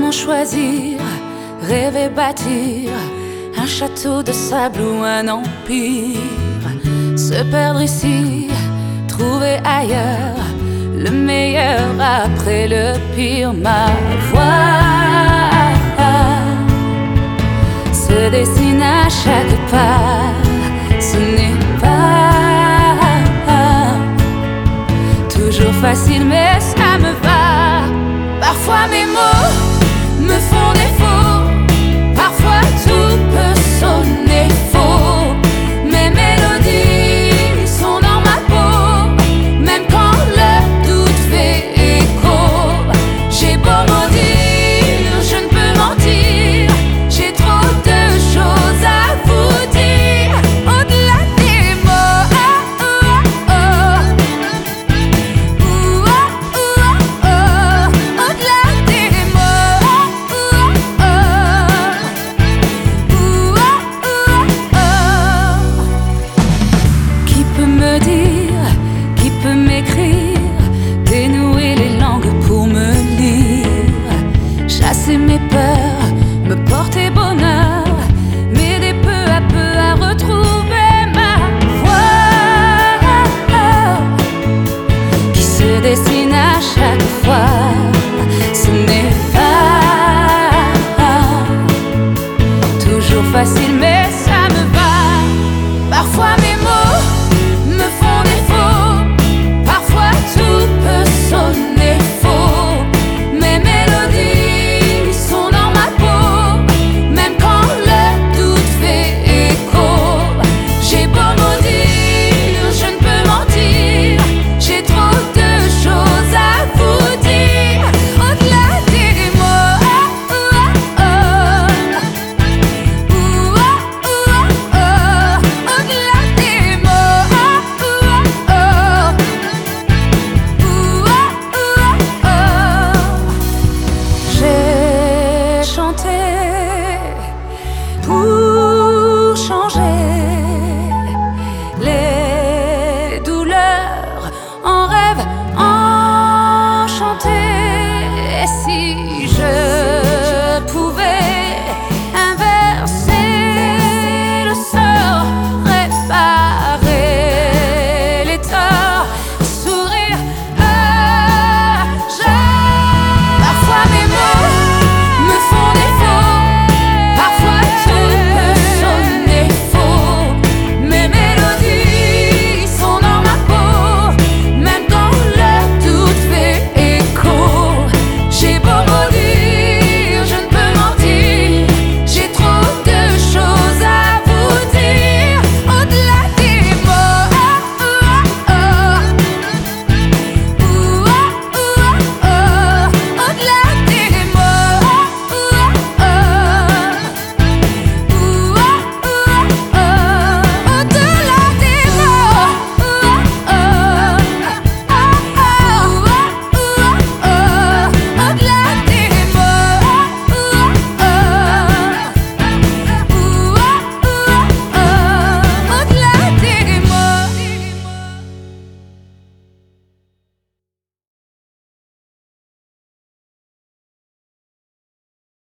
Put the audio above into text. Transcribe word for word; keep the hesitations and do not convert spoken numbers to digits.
Comment choisir, rêver, bâtir un château de sable ou un empire? Se perdre ici, trouver ailleurs le meilleur après le pire. Ma voix se dessine à chaque pas. Ce n'est pas toujours facile, mais ça me va. Parfois mes mots me font défaut, parfois tout peut sonner faux. Mes mélodies sont dans ma peau, même quand le doute fait écho. J'ai beau maudire, je ne peux mentir, j'ai trop de choses à vous dire. Au-delà des mots, oh, oh, oh. Ouh, oh, oh, oh. Au-delà des mots, oh, oh, oh. Ouh, oh, oh, oh. Qui peut me dire, qui peut m'écrire, dénouer les langues pour me lire, chasser mes peurs, me porter bonheur, m'aider peu à peu à retrouver ma voix qui se dessine à chaque fois. Ce n'est pas toujours facile, mais ça me va. Parfois mes mots me font des